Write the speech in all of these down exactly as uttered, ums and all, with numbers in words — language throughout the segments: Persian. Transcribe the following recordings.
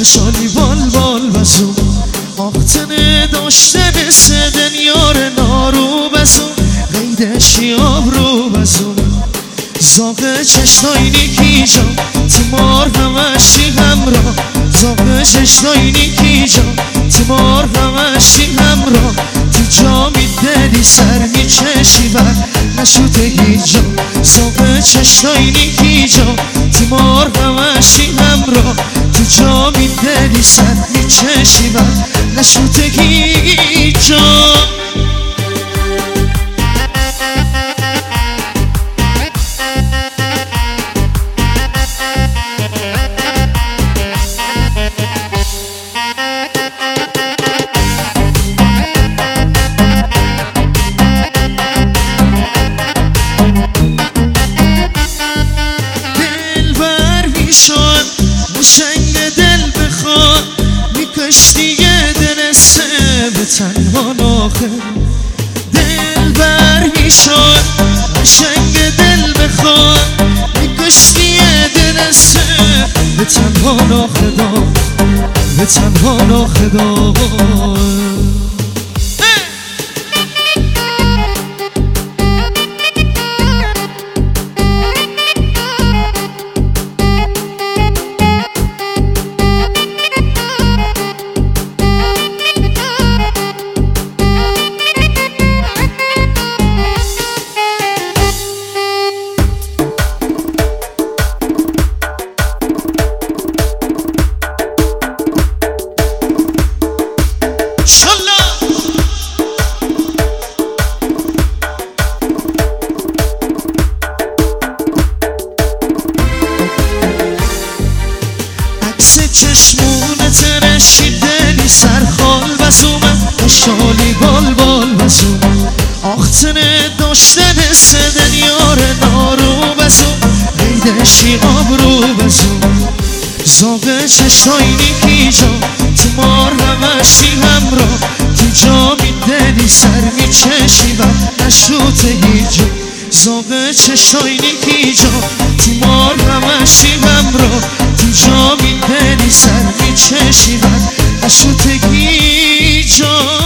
شالی بال بال بزو آختنه داشتن سدن یار نارو بزو غیدش یاب رو بزو زاغ چشتای نیکی جا تیمار همشی همراه زاغ چشتای نیکی جا تیمار همشی همراه تی جا میدنی سر میچشی بر نشوته هیجا زاغ چشتای نیکی جا تیمار همشی همراه تی جا میدنی سر میچشی بر نشوته هیجا تنها ناخه دل بر میشد قشنگ دل بخواد میکشتی دل سه به تنها ناخه دار به تنها ناخه دار شالی بال بال بزو آختنه داشتن سدن یار نارو بزو غیدشی آب رو بزو زاغ چشتای نیکی جا تیمار همشی همراه تی جا میدنی سر میچشی و نشوته هیجا زاغ چشتای نیکی جا تیمار همشی همراه تی جا میدنی سر میچشی و نشوته هیجا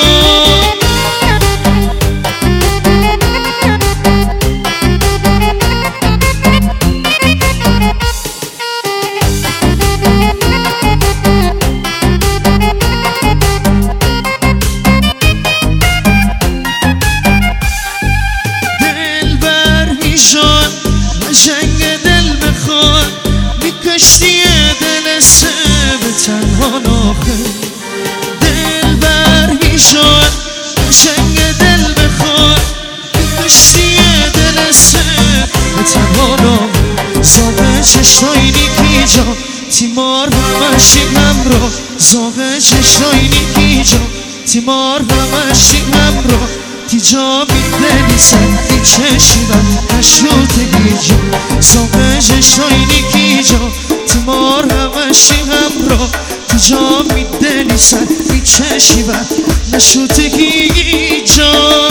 تنها ناخه دل بر میشد قشنگ دل بخواد میکشتی دل سه به تنها ناخه زاغ چشتای نیکی جا تیمار همشی همراه زاغ چشتای نیکی جا تیمار همشی همراه تی جا میدنی سر میچشی و نشوته هیجا زاغ چشتای نیکی جا تیمار همشی همراه تی جا میدنی سر میچشی و نشوته هیجا